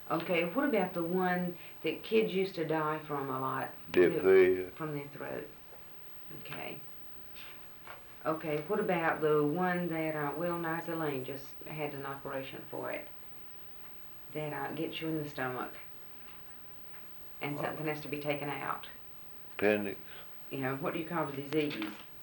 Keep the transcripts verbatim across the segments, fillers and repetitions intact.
Okay, what about the one that kids used to die from a lot? Diphtheria. From their throat. Okay. Okay, what about the one that, uh, Will Nizaleen just had an operation for it? That uh, gets you in the stomach. And something has to be taken out. Appendix. You know, what do you call the disease?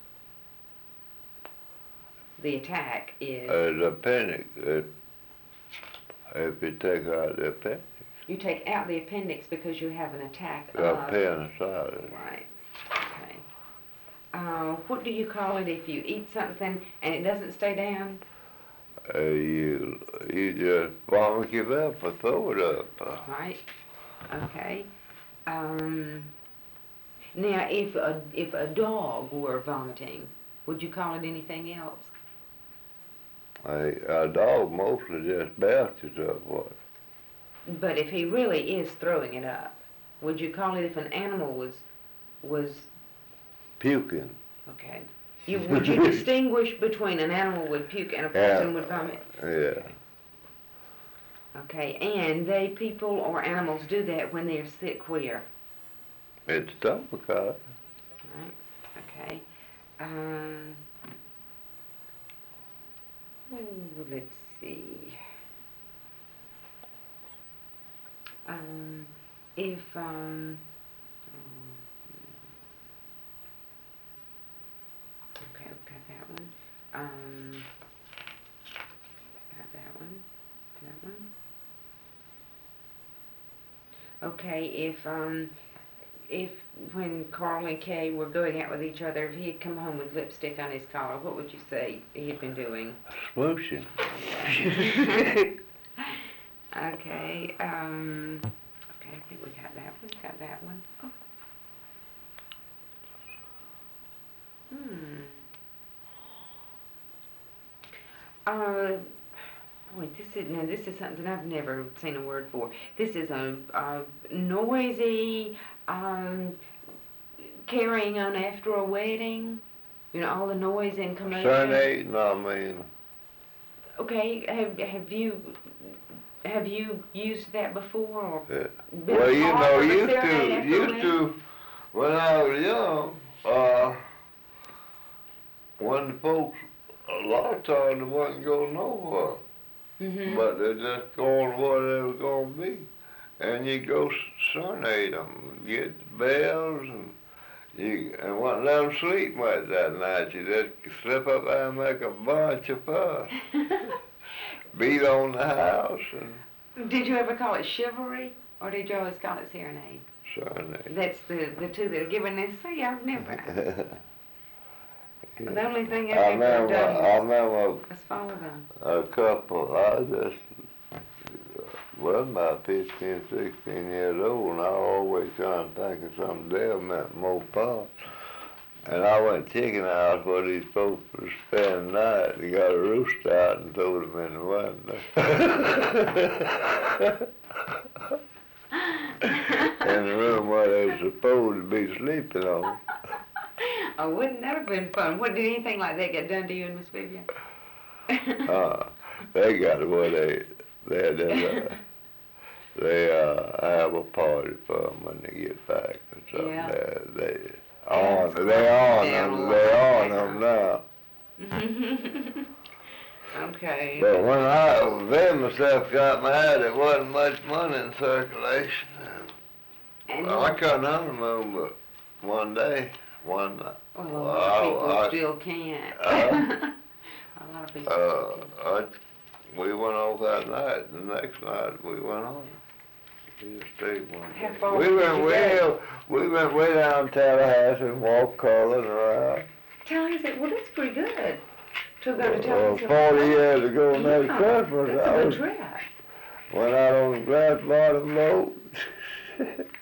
The attack is... Uh, the appendix. Uh, if you take out the appendix. You take out the appendix because you have an attack The of... appendicitis. Right. Okay. Uh, what do you call it if you eat something and it doesn't stay down? Uh, you you just vomit it up or throw it up. Uh, Right. Okay. Um, now, if a, if a dog were vomiting, would you call it anything else? a, a dog mostly just belches up what. But if he really is throwing it up, would you call it if an animal was was Puking. okay? You, would you distinguish between an animal would puke and a person Yeah. would vomit? Yeah. Okay, and they, people or animals, do that when they're sick where? It's stomach cut. Right. Okay. Um. ooh, let's see. Um, if um. Okay, we've got that one. Um. Got that one. That one. Okay, if um. If when Carl and Kay were going out with each other, if he had come home with lipstick on his collar, what would you say he had been doing? Smooching. Okay, um, okay, I think we got that one, got that one. Oh. Hmm. Uh, boy, this is, now this is something I've never seen a word for. This is a, a noisy, um, carrying on after a wedding. You know, all the noise and commotion. Serenading, I mean. Okay, have, have you, have you used that before, or Yeah. been Well, you part know, of a used serenade to, after a used wedding? to, when I was young, uh, when the folks, a lot of times they wasn't going nowhere, Mm-hmm. but they just going where they were going to be. And you go serenade them, get the bells, and you, and wouldn't let them sleep much that night. You just slip up there and make a bunch of fuss. Beat on the house and Did you ever call it chivalry, or did you always call it serenade? serenade. That's the, the two that are giving this. See, I've never. The only thing I've I ever remember, done I was, remember was follow them. a couple, I just was about fifteen, sixteen years old, and I always trying to think of something there meant more fun. And I went chicken house where these folks were spending the night and got a rooster out and threw them in the window. In the room where they were supposed to be sleeping on. Oh, wouldn't that have been fun? What, did anything like that get done to you and Miss Vivian? Uh, they got where they, they, they, they uh, have a party for them when they get back or something. Yeah. They, they on, they on them, they on them now. Okay. But when I, then myself got mad, there wasn't much money in circulation. And Well, I couldn't honeymoon, but one day, one night. well, a well, lot of people I- I- still can't. Uh, A lot of people Uh, still can't. I, we went off that night, and the next night we went home. We just stayed one How day. far We did went you way, go? we went way down Tallahassee and walked Cullen around. Tallahassee, well, that's pretty good. To go to Uh, Tallahassee. forty years ago next Yeah, Christmas, that's a I good was, trip. went out on the glass bottom boat.